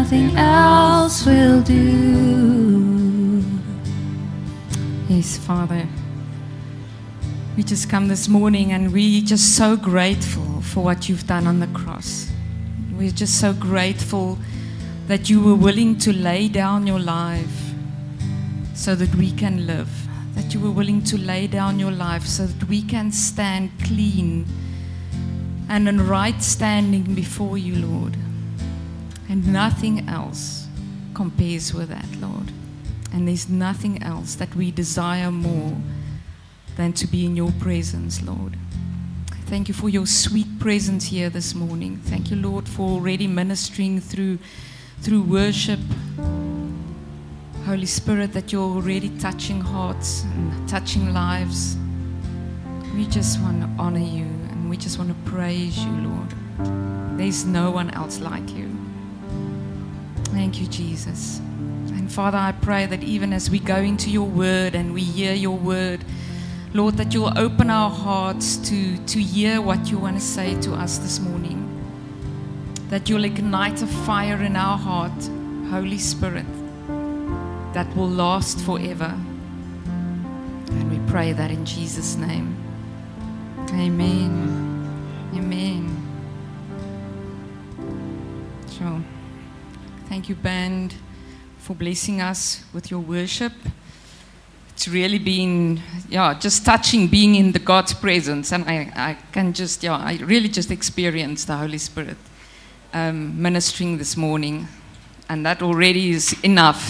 nothing else will do. Yes, Father. We just come this morning and we're just so grateful for what you've done on the cross. We're just so grateful that you were willing to lay down your life so that we can live. That you were willing to lay down your life so that we can stand clean and in right standing before you, Lord. And nothing else compares with that, Lord. And there's nothing else that we desire more than to be in your presence, Lord. Thank you for your sweet presence here this morning. Thank you, Lord, for already ministering through worship. Holy Spirit, that you're already touching hearts and touching lives. We just want to honor you and we just want to praise you, Lord. There's no one else like you. Thank you, Jesus. And Father, I pray that even as we go into your word and we hear your word, Lord, that you'll open our hearts to hear what you want to say to us this morning. That you'll ignite a fire in our heart, Holy Spirit, that will last forever. And we pray that in Jesus' name. Amen. Amen. Sure. Thank you, band, for blessing us with your worship. It's really been, just touching being in the God's presence. And I can just, I really just experienced the Holy Spirit ministering this morning. And that already is enough.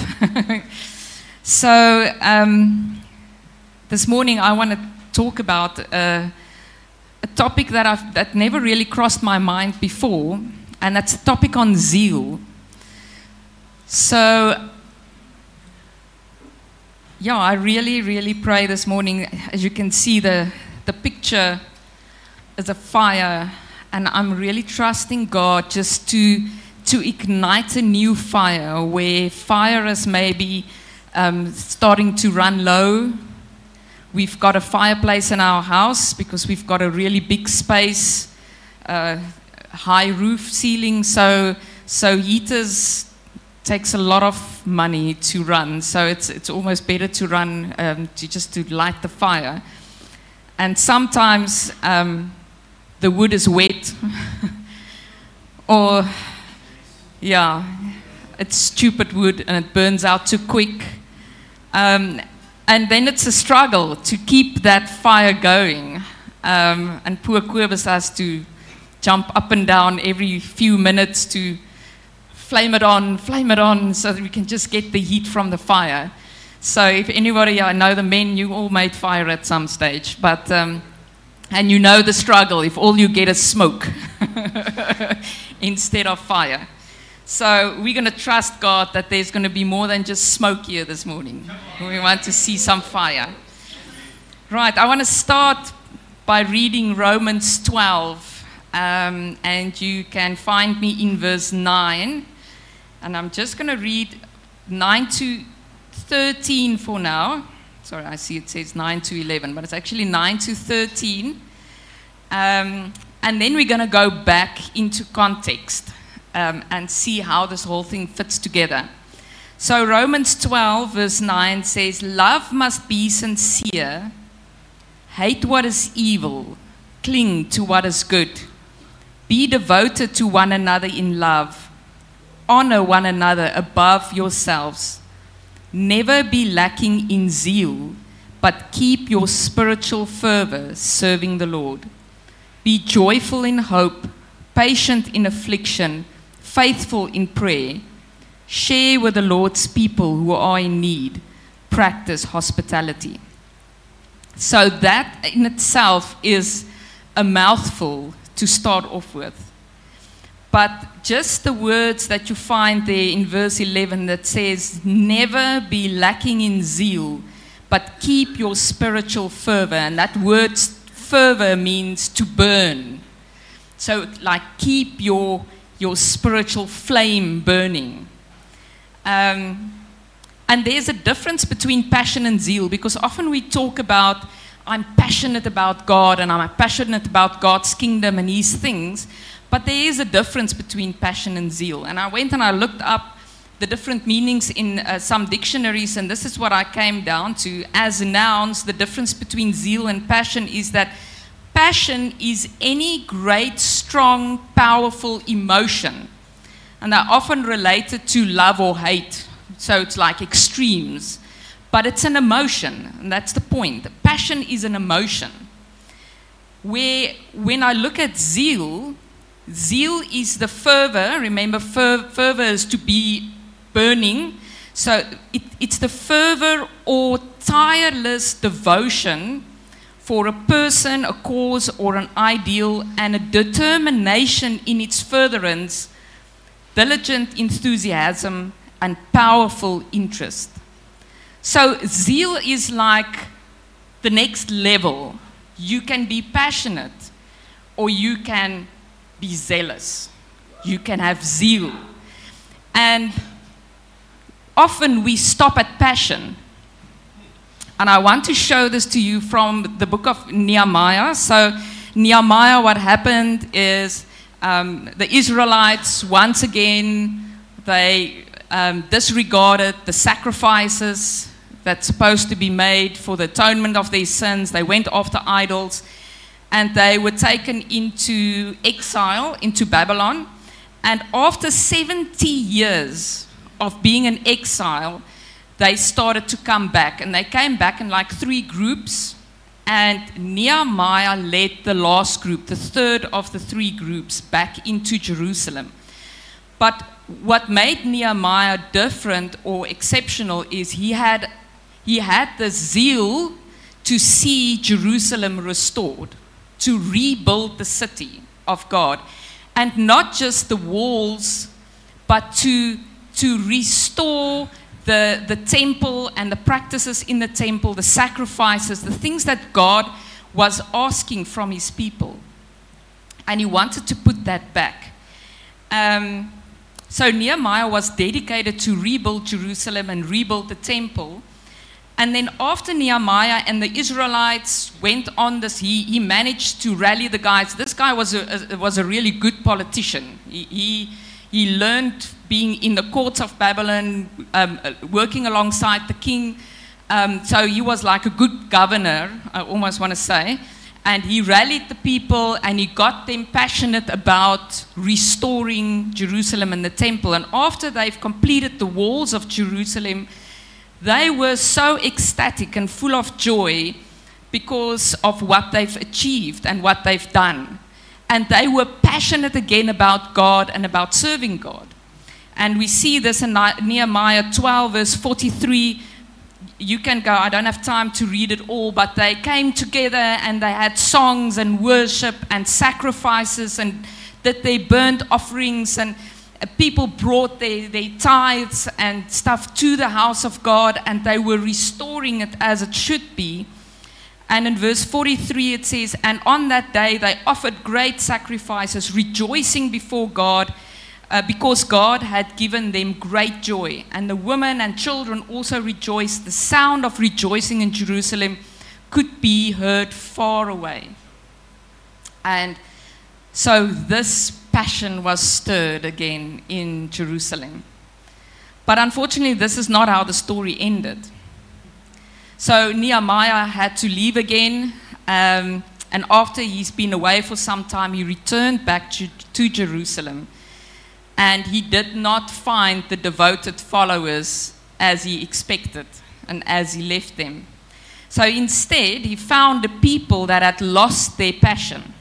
So, this morning I want to talk about a topic that never really crossed my mind before. And that's a topic on zeal. So, I really, really pray this morning. As you can see, the picture is a fire, and I'm really trusting God just to ignite a new fire where fire is maybe starting to run low. We've got a fireplace in our house because we've got a really big space, high roof ceiling, so heaters takes a lot of money to run, so it's almost better to run to light the fire. And sometimes the wood is wet, or it's stupid wood and it burns out too quick, and then it's a struggle to keep that fire going. And poor Kobus has to jump up and down every few minutes to flame it on, so that we can just get the heat from the fire. So if anybody, I know the men, you all made fire at some stage, but, and you know the struggle if all you get is smoke instead of fire. So we're going to trust God that there's going to be more than just smoke here this morning. We want to see some fire. Right, I want to start by reading Romans 12, and you can find me in verse 9. And I'm just going to read 9 to 13 for now. Sorry, I see it says 9 to 11, but it's actually 9 to 13. And then we're going to go back into context and see how this whole thing fits together. So Romans 12, verse 9 says, "Love must be sincere, hate what is evil, cling to what is good, be devoted to one another in love. Honor one another above yourselves. Never be lacking in zeal, but keep your spiritual fervor serving the Lord. Be joyful in hope, patient in affliction, faithful in prayer. Share with the Lord's people who are in need. Practice hospitality." So that in itself is a mouthful to start off with. But just the words that you find there in verse 11 that says, "Never be lacking in zeal, but keep your spiritual fervor." And that word fervor means to burn. So like keep your spiritual flame burning. And there's a difference between passion and zeal, because often we talk about, I'm passionate about God and I'm passionate about God's kingdom and His things. But there is a difference between passion and zeal. And I went and I looked up the different meanings in some dictionaries, and this is what I came down to. As nouns, the difference between zeal and passion is that passion is any great, strong, powerful emotion. And they're often related to love or hate. So it's like extremes. But it's an emotion, and that's the point. Passion is an emotion. Where, when I look at zeal, zeal is the fervor. Remember, fervor is to be burning. So it's the fervor or tireless devotion for a person, a cause, or an ideal, and a determination in its furtherance, diligent enthusiasm, and powerful interest. So zeal is like the next level. You can be passionate, or you can be zealous. You can have zeal. And often we stop at passion. And I want to show this to you from the book of Nehemiah. So Nehemiah, what happened is the Israelites, once again, they disregarded the sacrifices that's supposed to be made for the atonement of their sins. They went after idols, and they were taken into exile, into Babylon. And after 70 years of being in exile, they started to come back. And they came back in like 3 groups. And Nehemiah led the last group, the third of the 3 groups, back into Jerusalem. But what made Nehemiah different or exceptional is he had the zeal to see Jerusalem restored, to rebuild the city of God. And not just the walls, but to restore the temple and the practices in the temple, the sacrifices, the things that God was asking from his people. And he wanted to put that back. So Nehemiah was dedicated to rebuild Jerusalem and rebuild the temple. And then after Nehemiah and the Israelites went on this, he managed to rally the guys. This guy was a really good politician. He learned being in the courts of Babylon, working alongside the king. So he was like a good governor, I almost want to say. And he rallied the people, and he got them passionate about restoring Jerusalem and the temple. And after they've completed the walls of Jerusalem, they were so ecstatic and full of joy because of what they've achieved and what they've done. And they were passionate again about God and about serving God. And we see this in Nehemiah 12, verse 43. You can go, I don't have time to read it all, but they came together and they had songs and worship and sacrifices and did their burnt offerings, and people brought their tithes and stuff to the house of God, and they were restoring it as it should be. And in verse 43 it says, and on that day they offered great sacrifices, rejoicing before God, because God had given them great joy. And the women and children also rejoiced. The sound of rejoicing in Jerusalem could be heard far away. And so this passion was stirred again in Jerusalem. But unfortunately, this is not how the story ended. So Nehemiah had to leave again. And after he's been away for some time, he returned back to Jerusalem. And he did not find the devoted followers as he expected and as he left them. So instead, he found the people that had lost their passion.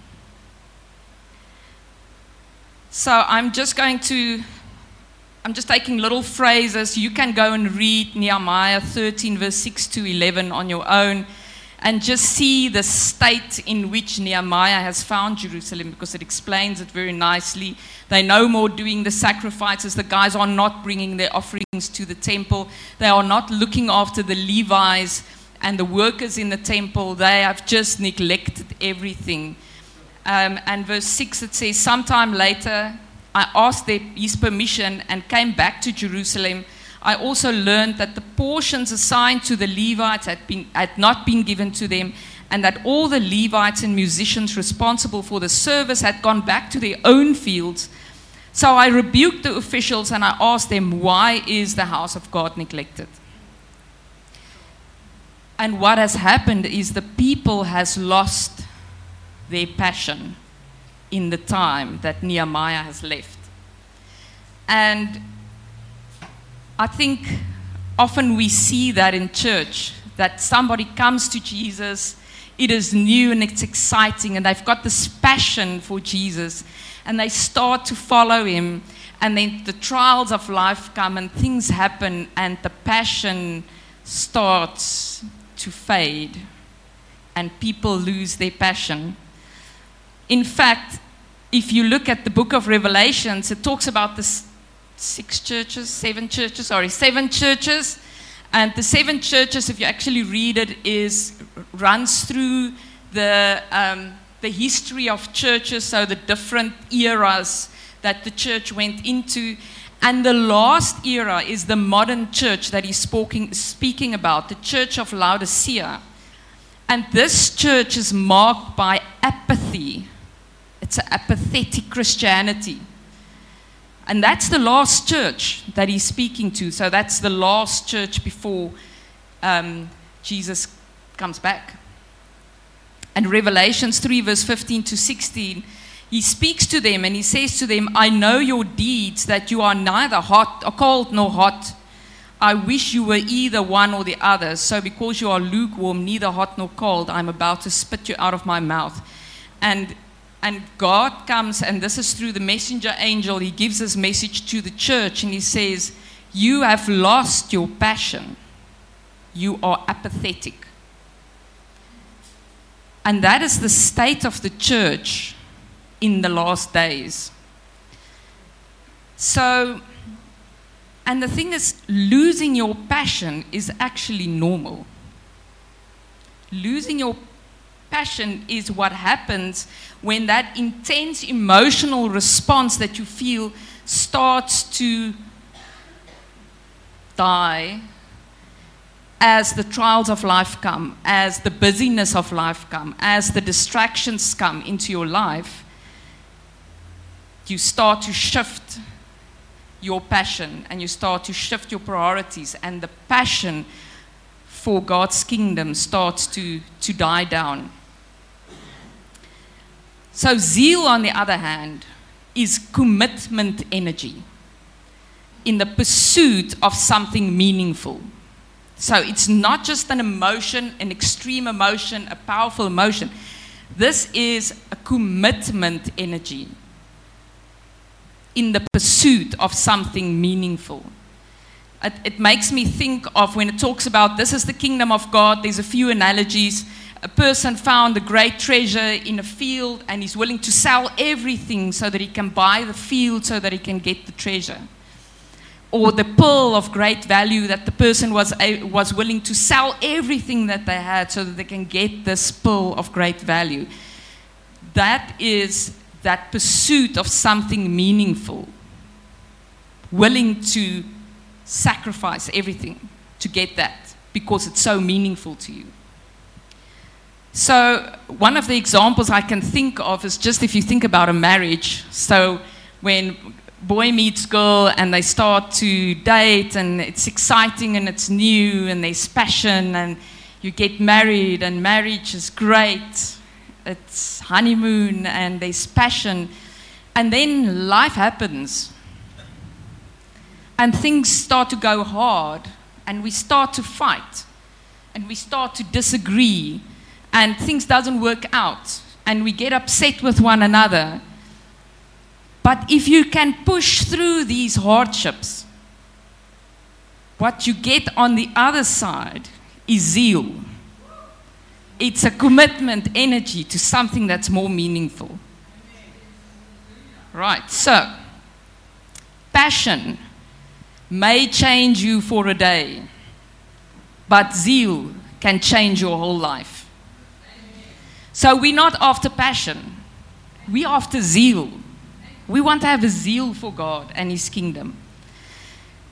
So I'm just taking little phrases. You can go and read Nehemiah 13, verse 6 to 11 on your own, and just see the state in which Nehemiah has found Jerusalem, because it explains it very nicely. They're no more doing the sacrifices. The guys are not bringing their offerings to the temple. They are not looking after the Levites and the workers in the temple. They have just neglected everything. And verse 6, it says, sometime later, I asked his permission and came back to Jerusalem. I also learned that the portions assigned to the Levites had not been given to them, and that all the Levites and musicians responsible for the service had gone back to their own fields. So I rebuked the officials and I asked them, why is the house of God neglected? And what has happened is the people has lost their passion in the time that Nehemiah has left. And I think often we see that in church, that somebody comes to Jesus, it is new and it's exciting, and they've got this passion for Jesus, and they start to follow him, and then the trials of life come and things happen, and the passion starts to fade, and people lose their passion. In fact, if you look at the book of Revelations, it talks about the seven churches. And the seven churches, if you actually read it, runs through the history of churches, so the different eras that the church went into. And the last era is the modern church that he's speaking about, the church of Laodicea. And this church is marked by apathy. It's an apathetic Christianity. And that's the last church that he's speaking to. So that's the last church before Jesus comes back. And Revelations 3 verse 15 to 16, he speaks to them and he says to them, I know your deeds, that you are neither hot or cold nor hot. I wish you were either one or the other. So because you are lukewarm, neither hot nor cold, I'm about to spit you out of my mouth. And God comes, and this is through the messenger angel, he gives his message to the church, and he says, you have lost your passion. You are apathetic. And that is the state of the church in the last days. So, and the thing is, losing your passion is actually normal. Losing your passion is what happens when that intense emotional response that you feel starts to die as the trials of life come, as the busyness of life come, as the distractions come into your life. You start to shift your passion and you start to shift your priorities, and the passion for God's kingdom starts to die down. So zeal, on the other hand, is commitment energy in the pursuit of something meaningful. So it's not just an emotion, an extreme emotion, a powerful emotion. This is a commitment energy in the pursuit of something meaningful. It makes me think of when it talks about this is the kingdom of God, there's a few analogies. A person found a great treasure in a field and he's willing to sell everything so that he can buy the field so that he can get the treasure. Or the pearl of great value that the person was willing to sell everything that they had so that they can get this pearl of great value. That is that pursuit of something meaningful, willing to sacrifice everything to get that because it's so meaningful to you. So one of the examples I can think of is just if you think about a marriage. So when boy meets girl and they start to date and it's exciting and it's new and there's passion and you get married and marriage is great. It's honeymoon and there's passion. And then life happens. And things start to go hard and we start to fight and we start to disagree. And things doesn't work out, and we get upset with one another. But if you can push through these hardships, what you get on the other side is zeal. It's a commitment energy to something that's more meaningful. Right, so passion may change you for a day, but zeal can change your whole life. So we're not after passion, we're after zeal. We want to have a zeal for God and His kingdom.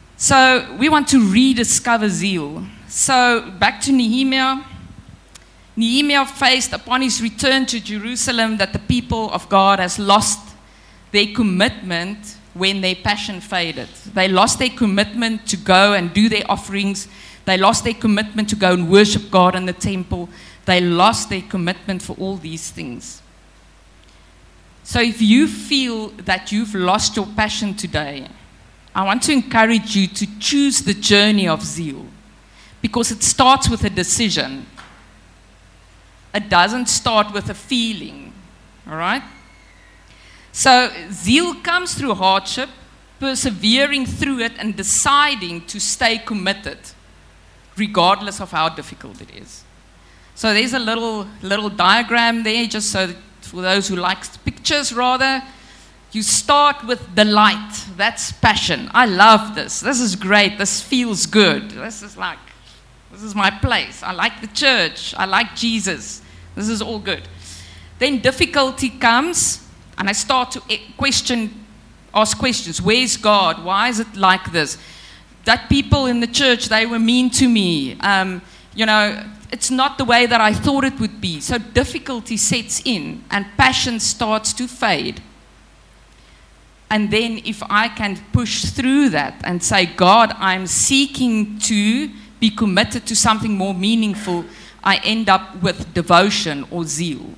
So we want to rediscover zeal. So back to Nehemiah. Nehemiah faced upon his return to Jerusalem that the people of God has lost their commitment when their passion faded. They lost their commitment to go and do their offerings. They lost their commitment to go and worship God in the temple. They lost their commitment for all these things. So if you feel that you've lost your passion today, I want to encourage you to choose the journey of zeal, because it starts with a decision. It doesn't start with a feeling, all right? So zeal comes through hardship, persevering through it, and deciding to stay committed, regardless of how difficult it is. So there's a little diagram there, just so that for those who like pictures rather. You start with delight. That's passion. I love this. This is great. This feels good. This is my place. I like the church. I like Jesus. This is all good. Then difficulty comes, and I start to ask questions. Where's God? Why is it like this? That people in the church, they were mean to me. It's not the way that I thought it would be. So difficulty sets in, and passion starts to fade. And then if I can push through that and say, God, I'm seeking to be committed to something more meaningful, I end up with devotion or zeal.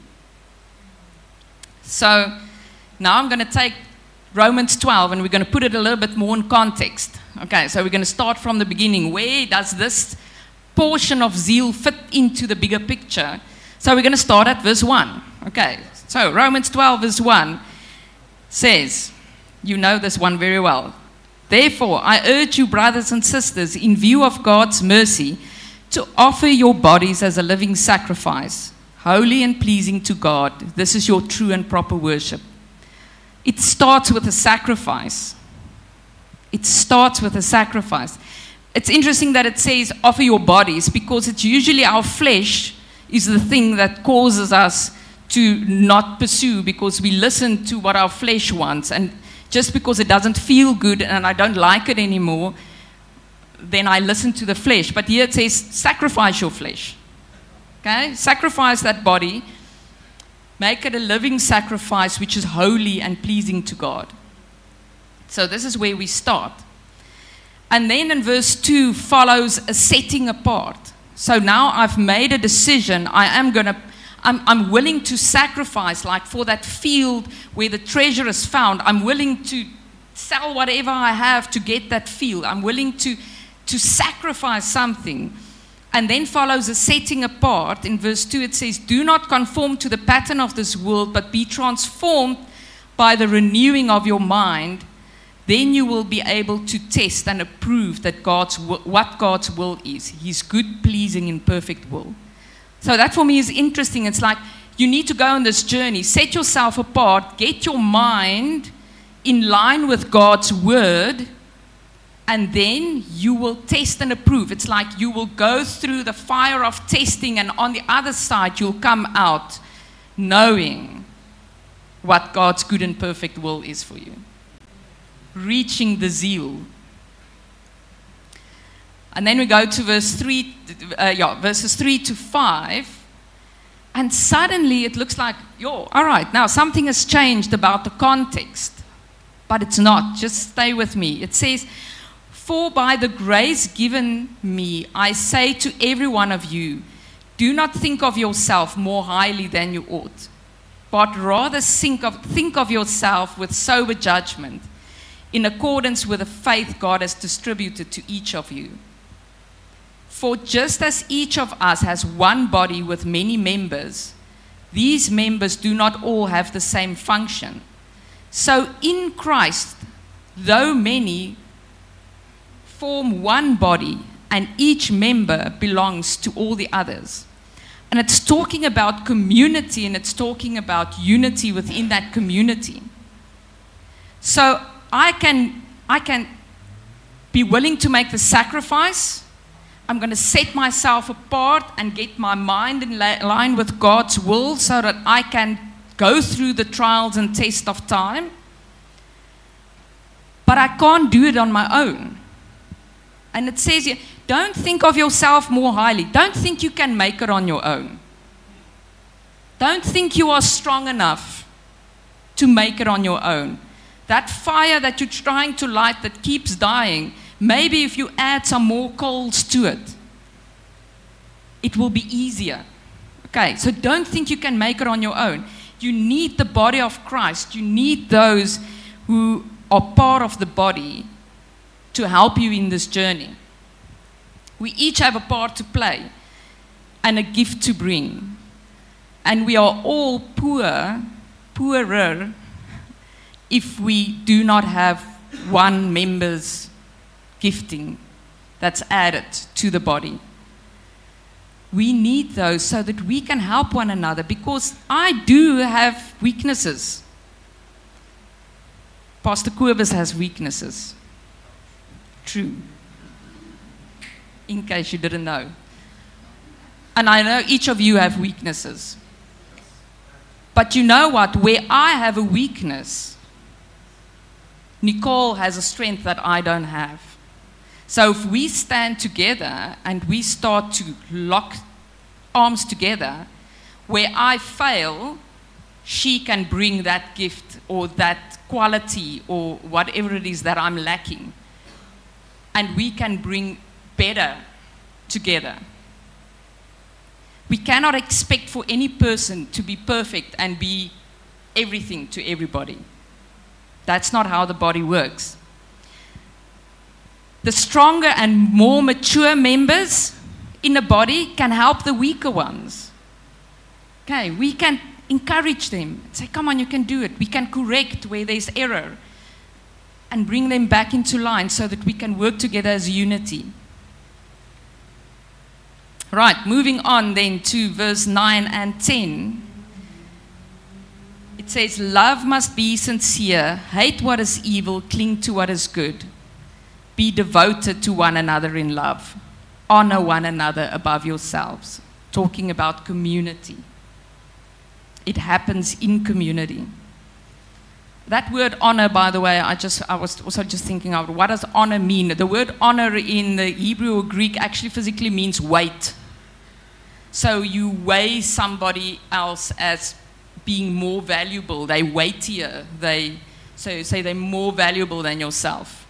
So now I'm going to take Romans 12 and we're going to put it a little bit more in context. Okay, so we're going to start from the beginning. Where does this portion of zeal fit into the bigger picture? So we're going to start at verse 1. Okay, so Romans 12 verse 1 says, you know this one very well. Therefore, I urge you, brothers and sisters, in view of God's mercy, to offer your bodies as a living sacrifice, holy and pleasing to God. This is your true and proper worship. It starts with a sacrifice. It starts with a sacrifice. It's interesting that it says offer your bodies, because it's usually our flesh is the thing that causes us to not pursue, because we listen to what our flesh wants, and just because it doesn't feel good and I don't like it anymore, then I listen to the flesh. But here it says, sacrifice your flesh. Okay? Sacrifice that body. Make it a living sacrifice which is holy and pleasing to God. So this is where we start. And then in verse 2 follows a setting apart. So now I've made a decision. I'm willing to sacrifice, like for that field where the treasure is found. I'm willing to sell whatever I have to get that field. I'm willing to sacrifice something. And then follows a setting apart. In verse 2 it says, do not conform to the pattern of this world, but be transformed by the renewing of your mind. Then you will be able to test and approve that what God's will is. His good, pleasing, and perfect will. So that for me is interesting. It's like you need to go on this journey, set yourself apart, get your mind in line with God's word, and then you will test and approve. It's like you will go through the fire of testing, and on the other side you'll come out knowing what God's good and perfect will is for you. Reaching the zeal. And then we go to verses 3 to 5. And suddenly it looks like, all right, now something has changed about the context. But it's not. Just stay with me. It says, for by the grace given me, I say to every one of you, do not think of yourself more highly than you ought, but rather think of yourself with sober judgment, in accordance with the faith God has distributed to each of you. For just as each of us has one body with many members, these members do not all have the same function. So in Christ, though many form one body, and each member belongs to all the others. And it's talking about community, and it's talking about unity within that community. So I can be willing to make the sacrifice. I'm going to set myself apart and get my mind in line with God's will so that I can go through the trials and test of time. But I can't do it on my own. And it says here, don't think of yourself more highly. Don't think you can make it on your own. Don't think you are strong enough to make it on your own. That fire that you're trying to light that keeps dying, maybe if you add some more coals to it, it will be easier. Okay, so don't think you can make it on your own. You need the body of Christ. You need those who are part of the body to help you in this journey. We each have a part to play and a gift to bring. And we are all poorer if we do not have one member's gifting that's added to the body. We need those so that we can help one another, because I do have weaknesses. Pastor Kobus has weaknesses. True. In case you didn't know. And I know each of you have weaknesses. But you know what? Where I have a weakness, Nicole has a strength that I don't have. So if we stand together and we start to lock arms together, where I fail, she can bring that gift or that quality or whatever it is that I'm lacking. And we can bring better together. We cannot expect for any person to be perfect and be everything to everybody. That's not how the body works. The stronger and more mature members in the body can help the weaker ones. Okay, we can encourage them. Say, come on, you can do it. We can correct where there's error and bring them back into line so that we can work together as unity. Right, moving on then to verse 9 and 10. It says, love must be sincere, hate what is evil, cling to what is good. Be devoted to one another in love. Honor one another above yourselves. Talking about community. It happens in community. That word honor, by the way, I was also just thinking of what does honor mean? The word honor in the Hebrew or Greek actually physically means weight. So you weigh somebody else as being more valuable. They're weightier. So you say they're more valuable than yourself.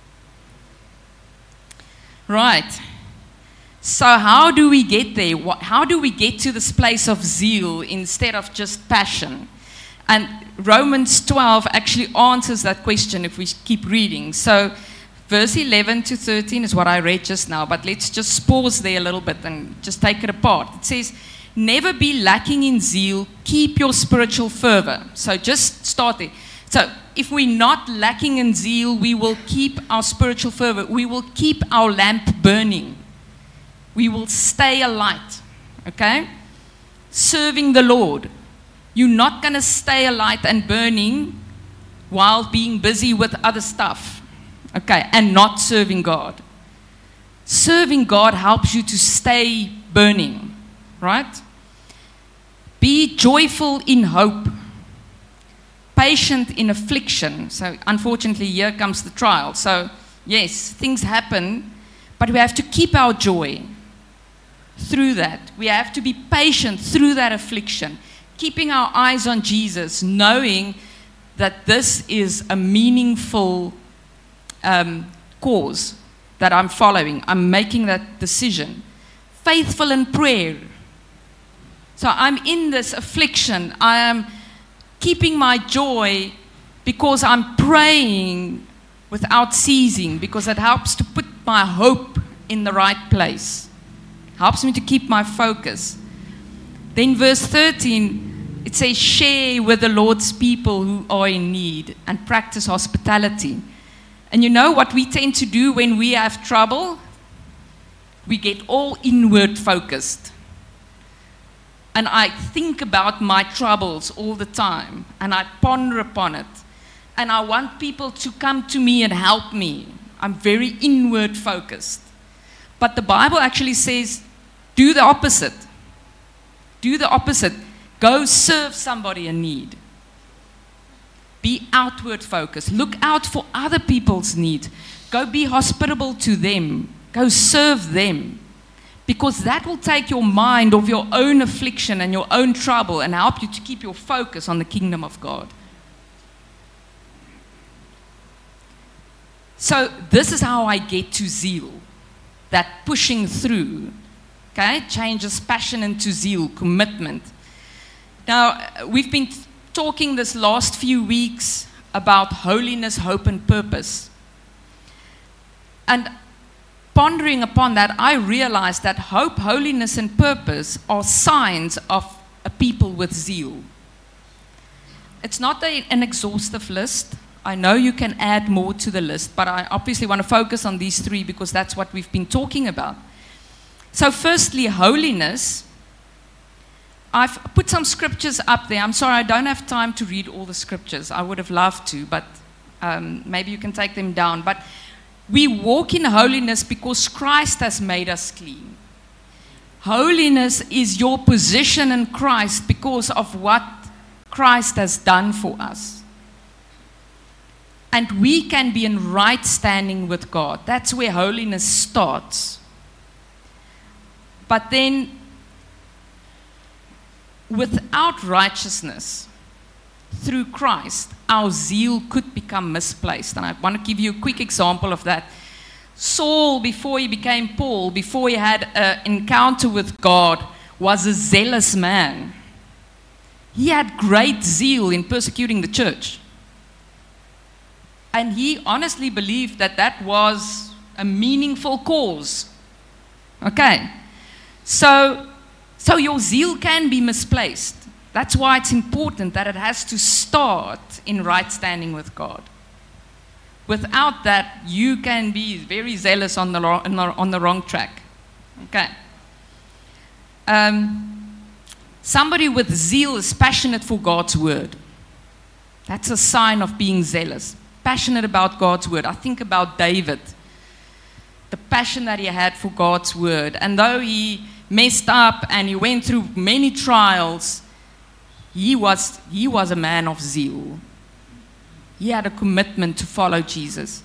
Right. So how do we get there? How do we get to this place of zeal instead of just passion? And Romans 12 actually answers that question if we keep reading. So verse 11 to 13 is what I read just now, but let's just pause there a little bit and just take it apart. It says, never be lacking in zeal, keep your spiritual fervor. So just start there. So if we're not lacking in zeal, we will keep our spiritual fervor. We will keep our lamp burning. We will stay alight. Okay? Serving the Lord. You're not going to stay alight and burning while being busy with other stuff. Okay? And not serving God. Serving God helps you to stay burning. Right? Be joyful in hope. Patient in affliction. So unfortunately here comes the trial. So yes, things happen, but we have to keep our joy through that. We have to be patient through that affliction, keeping our eyes on Jesus, knowing that this is a meaningful cause that I'm following. I'm making that decision. Faithful in prayer. So I'm in this affliction. I am keeping my joy because I'm praying without ceasing, because it helps to put my hope in the right place. Helps me to keep my focus. Then verse 13, it says, share with the Lord's people who are in need and practice hospitality. And you know what we tend to do when we have trouble? We get all inward focused. And I think about my troubles all the time. And I ponder upon it. And I want people to come to me and help me. I'm very inward focused. But the Bible actually says, do the opposite. Do the opposite. Go serve somebody in need. Be outward focused. Look out for other people's needs. Go be hospitable to them. Go serve them. Because that will take your mind off your own affliction and your own trouble and help you to keep your focus on the kingdom of God. So this is how I get to zeal. That pushing through, okay, changes passion into zeal, commitment. Now, we've been talking this last few weeks about holiness, hope, and purpose. And pondering upon that, I realized that hope, holiness, and purpose are signs of a people with zeal. It's not an exhaustive list. I know you can add more to the list, but I obviously want to focus on these three because that's what we've been talking about. So firstly, holiness. I've put some scriptures up there. I'm sorry, I don't have time to read all the scriptures. I would have loved to, but maybe you can take them down. But we walk in holiness because Christ has made us clean. Holiness is your position in Christ because of what Christ has done for us. And we can be in right standing with God. That's where holiness starts. But then, without righteousness, through Christ, our zeal could become misplaced. And I want to give you a quick example of that. Saul, before he became Paul, before he had an encounter with God, was a zealous man. He had great zeal in persecuting the church. And he honestly believed that that was a meaningful cause. Okay. So your zeal can be misplaced. That's why it's important that it has to start in right standing with God. Without that, you can be very zealous on the wrong track. Okay. Somebody with zeal is passionate for God's word. That's a sign of being zealous. Passionate about God's word. I think about David. The passion that he had for God's word. And though he messed up and he went through many trials, he was a man of zeal. He had a commitment to follow Jesus.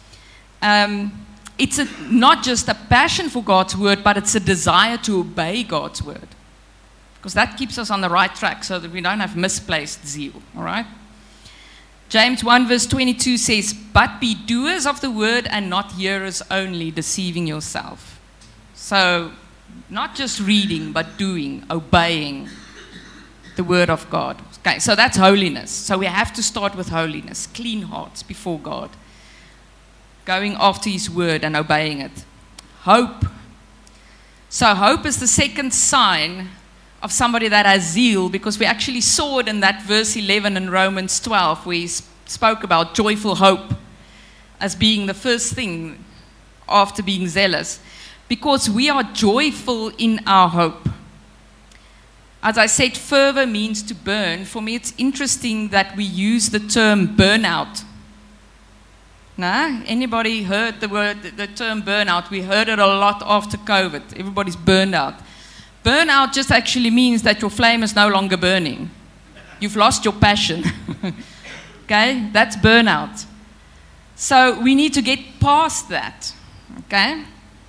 It's not just a passion for God's word, but it's a desire to obey God's word. Because that keeps us on the right track so that we don't have misplaced zeal. All right? James 1 verse 22 says, "But be doers of the word and not hearers only, deceiving yourself." So, not just reading, but doing, obeying the word of God. Okay, so that's holiness. So we have to start with holiness, clean hearts before God, going after his word and obeying it. Hope. So hope is the second sign of somebody that has zeal, because we actually saw it in that verse 11 in Romans 12, where he spoke about joyful hope as being the first thing after being zealous. Because we are joyful in our hope. As I said, fervor means to burn. For me, it's interesting that we use the term burnout. No? Anybody heard the term burnout? We heard it a lot after COVID. Everybody's burned out. Burnout just actually means that your flame is no longer burning. You've lost your passion. Okay? That's burnout. So we need to get past that. Okay?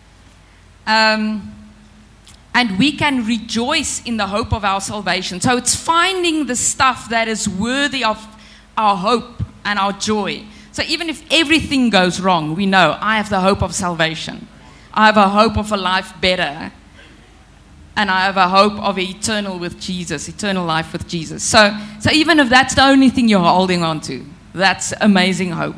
And we can rejoice in the hope of our salvation. So it's finding the stuff that is worthy of our hope and our joy. So even if everything goes wrong, we know I have the hope of salvation. I have a hope of a life better. And I have a hope of eternal with Jesus, eternal life with Jesus. So even if that's the only thing you're holding on to, that's amazing hope.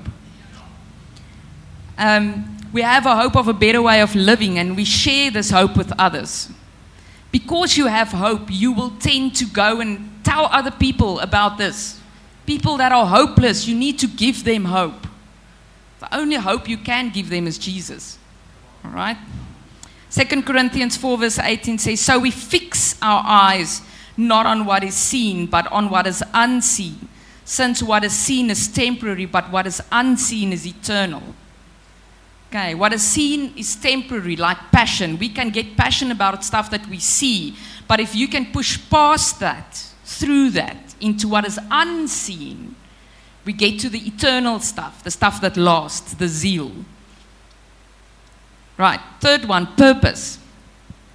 We have a hope of a better way of living, and we share this hope with others. Because you have hope, you will tend to go and tell other people about this. People that are hopeless, you need to give them hope. The only hope you can give them is Jesus. All right? 2 Corinthians 4 verse 18 says, "So we fix our eyes not on what is seen, but on what is unseen. Since what is seen is temporary, but what is unseen is eternal." Okay, what is seen is temporary, like passion. We can get passionate about stuff that we see. But if you can push past that, through that, into what is unseen, we get to the eternal stuff, the stuff that lasts, the zeal. Right, third one, purpose.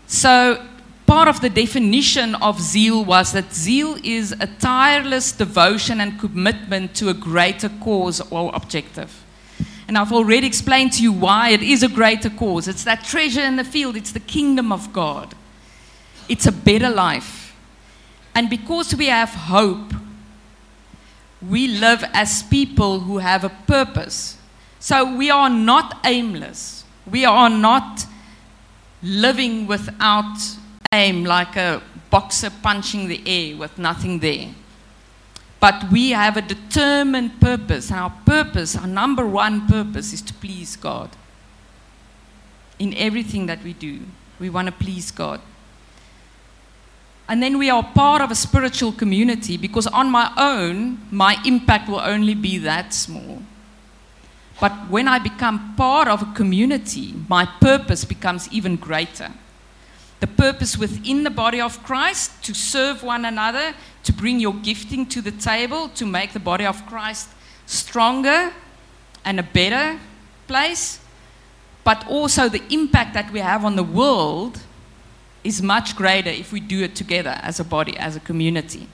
So part of the definition of zeal was that zeal is a tireless devotion and commitment to a greater cause or objective. And I've already explained to you why it is a greater cause. It's that treasure in the field. It's the kingdom of God. It's a better life. And because we have hope, we live as people who have a purpose. So we are not aimless. We are not living without aim, like a boxer punching the air with nothing there. But we have a determined purpose. And our purpose, our number one purpose, is to please God. In everything that we do, we want to please God. And then we are part of a spiritual community, because on my own, my impact will only be that small. But when I become part of a community, my purpose becomes even greater. The purpose within the body of Christ, to serve one another, to bring your gifting to the table, to make the body of Christ stronger and a better place. But also the impact that we have on the world is much greater if we do it together as a body, as a community.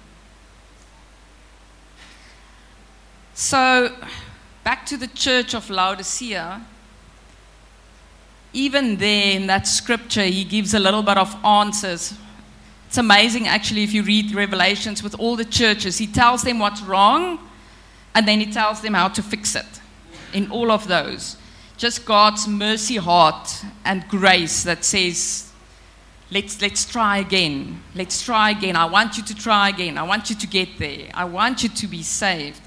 So, back to the church of Laodicea. Even there in that scripture, he gives a little bit of answers. It's amazing, actually, if you read Revelations with all the churches. He tells them what's wrong, and then he tells them how to fix it. In all of those. Just God's mercy heart and grace that says, let's try again. Let's try again. I want you to try again. I want you to get there. I want you to be saved.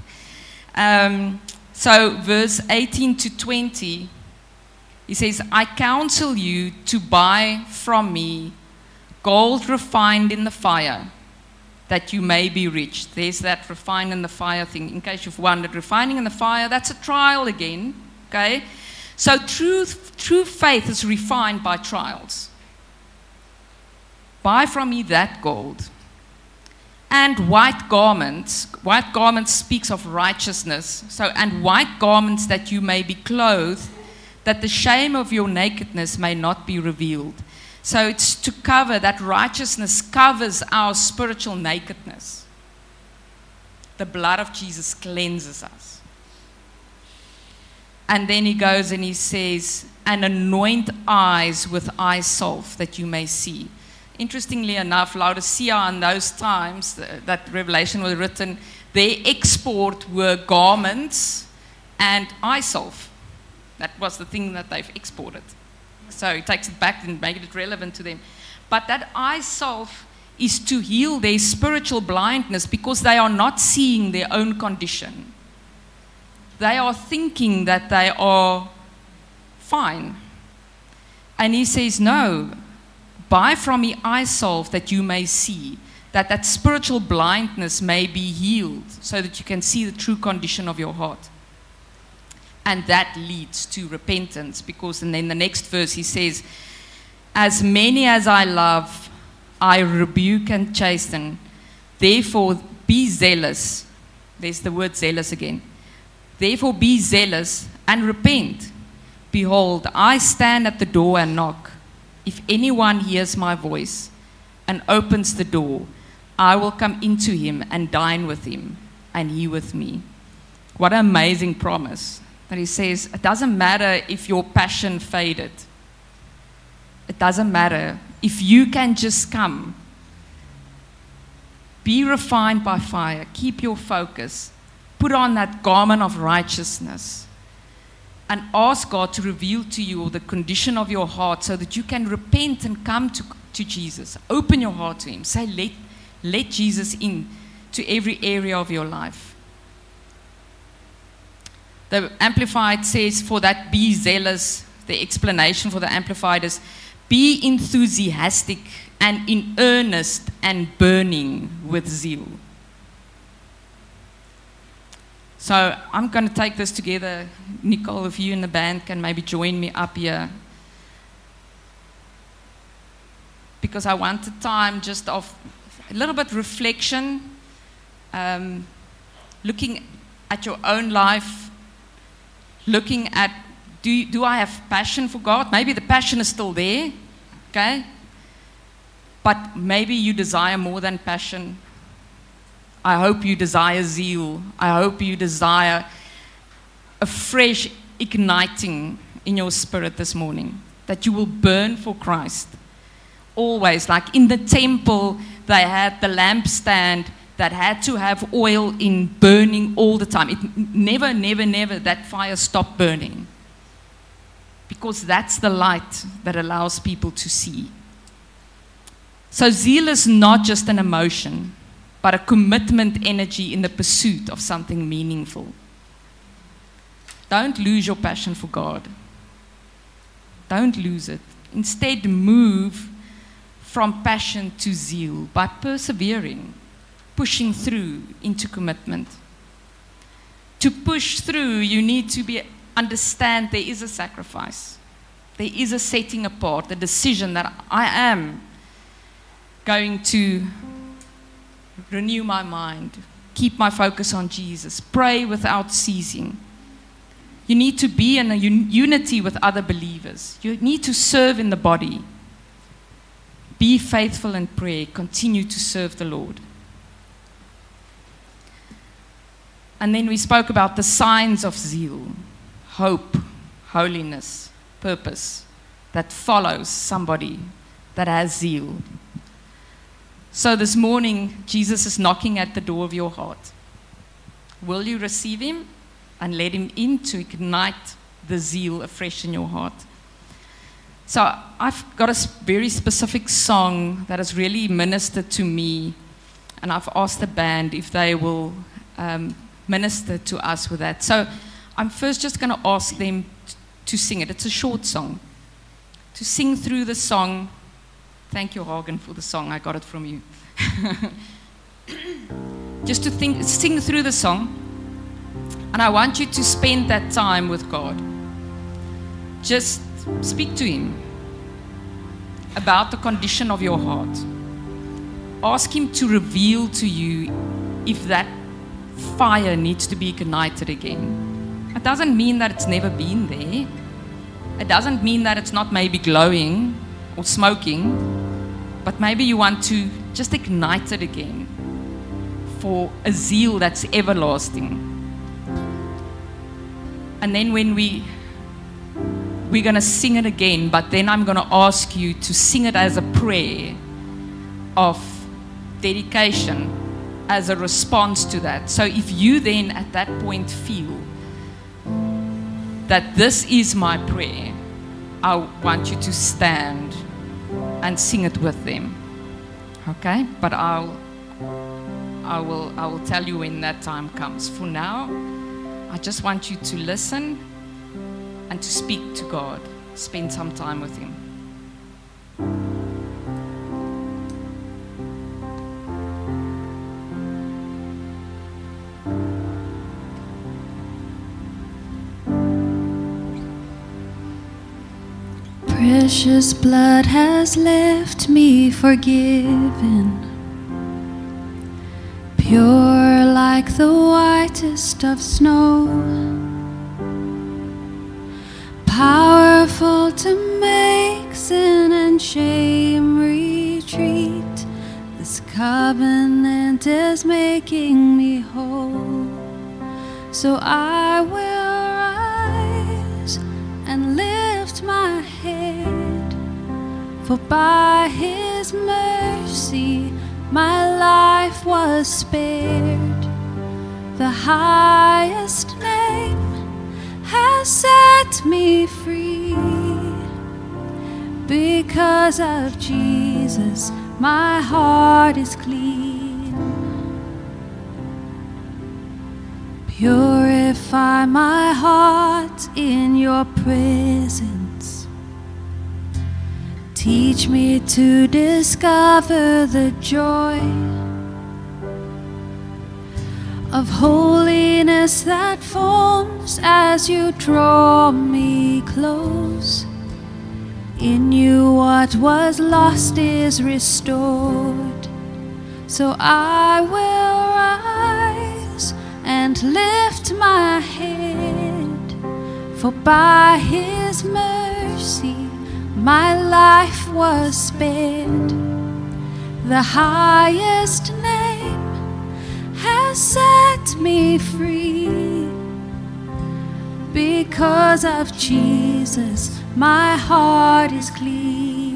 So verse 18 to 20, he says, I counsel you to buy from me gold refined in the fire, that you may be rich. There's that refined in the fire thing. In case you've wondered, refining in the fire, that's a trial again. Okay? So true faith is refined by trials. Buy from me that gold. And white garments. White garments speaks of righteousness. And white garments that you may be clothed, that the shame of your nakedness may not be revealed. So it's to cover, that righteousness covers our spiritual nakedness. The blood of Jesus cleanses us. And then he goes and he says, and anoint eyes with eye salve, that you may see. Interestingly enough, Laodicea in those times, that Revelation was written, their export were garments and eye salve. That was the thing that they've exported. So he takes it back and makes it relevant to them. But that eye salve is to heal their spiritual blindness, because they are not seeing their own condition. They are thinking that they are fine. And he says, no, buy from me eye salve that you may see, that spiritual blindness may be healed, so that you can see the true condition of your heart. And that leads to repentance, because and then the next verse he says, as many as I love, I rebuke and chasten. Therefore be zealous. There's the word zealous again. Therefore be zealous and repent. Behold, I stand at the door and knock. If anyone hears my voice and opens the door, I will come into him and dine with him, and he with me. What an amazing promise. That he says, it doesn't matter if your passion faded. It doesn't matter. If you can just come, be refined by fire, keep your focus, put on that garment of righteousness, and ask God to reveal to you the condition of your heart, so that you can repent and come to Jesus. Open your heart to him. Say, let Jesus in to every area of your life. The Amplified says, for that be zealous. The explanation for the Amplified is, be enthusiastic and in earnest and burning with zeal. So I'm going to take this together. Nicole, if you in the band can maybe join me up here. Because I want the time just of a little bit reflection, looking at your own life, looking at, do I have passion for God? Maybe the passion is still there, okay? But maybe you desire more than passion. I hope you desire zeal. I hope you desire a fresh igniting in your spirit this morning, that you will burn for Christ. Always, like in the temple, they had the lampstand that had to have oil in burning all the time. It never, that fire stopped burning. Because that's the light that allows people to see. So zeal is not just an emotion, but a commitment energy in the pursuit of something meaningful. Don't lose your passion for God. Don't lose it. Instead, move from passion to zeal by persevering, pushing through into commitment. To push through, you need to understand there is a sacrifice. There is a setting apart, the decision that I am going to renew my mind, keep my focus on Jesus, pray without ceasing. You need to be in a unity with other believers. You need to serve in the body. Be faithful in prayer. Continue to serve the Lord. And then we spoke about the signs of zeal, hope, holiness, purpose that follows somebody that has zeal. So this morning, Jesus is knocking at the door of your heart. Will you receive him and let him in to ignite the zeal afresh in your heart? So I've got a very specific song that has really ministered to me, and I've asked the band if they will minister to us with that. So I'm first just going to ask them to sing it. It's a short song. To sing through the song. Thank you, Hagen, for the song. I got it from you. Just to sing through the song. And I want you to spend that time with God. Just speak to him about the condition of your heart. Ask him to reveal to you if that fire needs to be ignited again. It doesn't mean that it's never been there. It doesn't mean that it's not maybe glowing or smoking, but maybe you want to just ignite it again for a zeal that's everlasting. And then when we're going to sing it again, but then I'm going to ask you to sing it as a prayer of dedication, as a response to that. So if you then at that point feel that this is my prayer, I want you to stand and sing it with them. Okay? But I will tell you when that time comes. For now, I just want you to listen and to speak to God. Spend some time with him. Precious blood has left me forgiven, pure like the whitest of snow, powerful to make sin and shame retreat. This covenant is making me whole. So I will rise and lift my head, for by his mercy my life was spared. The highest name has set me free. Because of Jesus, my heart is clean. Purify my heart in your presence. Teach me to discover the joy of holiness that forms as you draw me close. In you what was lost is restored. So I will rise and lift my head, for by his mercy my life was spared. The highest name has set me free. Because of Jesus, my heart is clean.